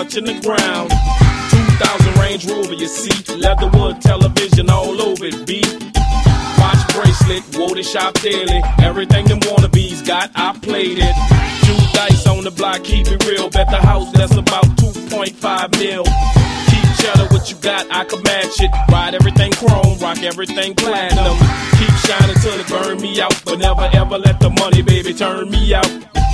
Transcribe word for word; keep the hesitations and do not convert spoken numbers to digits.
touching the ground. two thousand Range Rover, you see. Leatherwood television all over it, B. Watch bracelet, wore the shop daily. Everything them wannabes got, I played it. Two dice on the block, keep it real. Bet the house that's about two point five mil. Keep cheddar, what you got, I can match it. Ride everything chrome, rock everything platinum. Keep shining till it burn me out, but never ever let the money, baby, turn me out.